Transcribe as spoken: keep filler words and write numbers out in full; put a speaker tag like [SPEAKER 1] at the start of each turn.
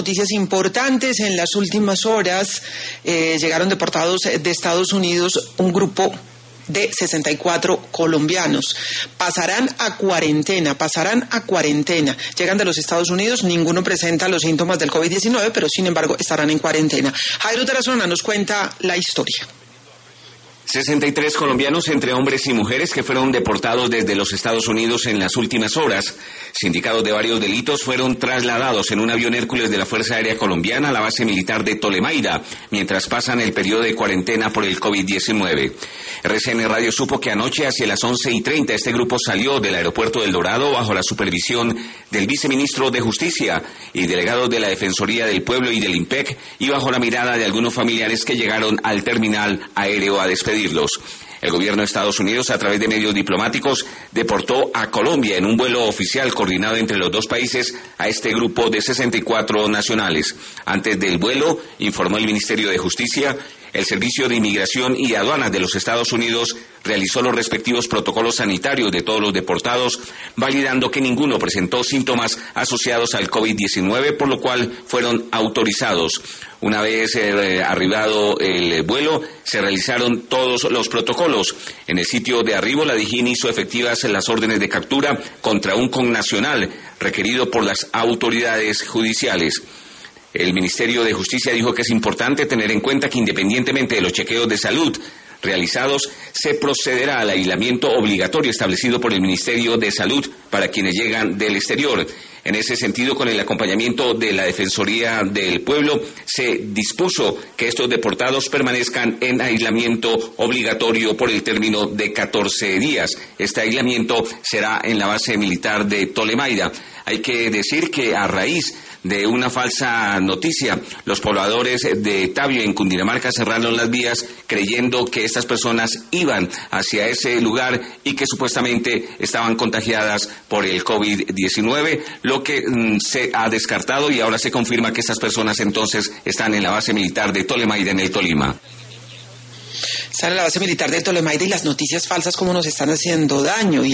[SPEAKER 1] Noticias importantes en las últimas horas. Eh, llegaron deportados de Estados Unidos un grupo de sesenta y cuatro colombianos. Pasarán a cuarentena, pasarán a cuarentena. Llegan de los Estados Unidos, ninguno presenta los síntomas del COVID diecinueve, pero sin embargo estarán en cuarentena. Jairo Tarazona nos cuenta la historia.
[SPEAKER 2] sesenta y tres colombianos entre hombres y mujeres que fueron deportados desde los Estados Unidos en las últimas horas, sindicados de varios delitos, fueron trasladados en un avión Hércules de la Fuerza Aérea Colombiana a la base militar de Tolemaida, mientras pasan el periodo de cuarentena por el COVID diecinueve. R C N Radio supo que anoche hacia las once y treinta este grupo salió del aeropuerto del Dorado bajo la supervisión del viceministro de Justicia y delegados de la Defensoría del Pueblo y del IMPEC, y bajo la mirada de algunos familiares que llegaron al terminal aéreo a despedirlos. El gobierno de Estados Unidos, a través de medios diplomáticos, deportó a Colombia en un vuelo oficial coordinado entre los dos países a este grupo de sesenta y cuatro nacionales. Antes del vuelo, informó el Ministerio de Justicia, el Servicio de Inmigración y Aduanas de los Estados Unidos realizó los respectivos protocolos sanitarios de todos los deportados, validando que ninguno presentó síntomas asociados al COVID diecinueve, por lo cual fueron autorizados. Una vez eh, arribado el vuelo, se realizaron todos los protocolos. En el sitio de arribo, la DIJÍN hizo efectivas las órdenes de captura contra un connacional requerido por las autoridades judiciales. El Ministerio de Justicia dijo que es importante tener en cuenta que independientemente de los chequeos de salud realizados, se procederá al aislamiento obligatorio establecido por el Ministerio de Salud para quienes llegan del exterior. En ese sentido, con el acompañamiento de la Defensoría del Pueblo, se dispuso que estos deportados permanezcan en aislamiento obligatorio por el término de catorce días. Este aislamiento será en la base militar de Tolemaida. Hay que decir que a raíz de una falsa noticia, los pobladores de Tabio, en Cundinamarca, cerraron las vías creyendo que estas personas iban hacia ese lugar y que supuestamente estaban contagiadas por el COVID diecinueve, lo que mm, se ha descartado, y ahora se confirma que estas personas entonces están en la base militar de Tolemaida, en el Tolima.
[SPEAKER 1] Están en la base militar de Tolemaida, y las noticias falsas como nos están haciendo daño.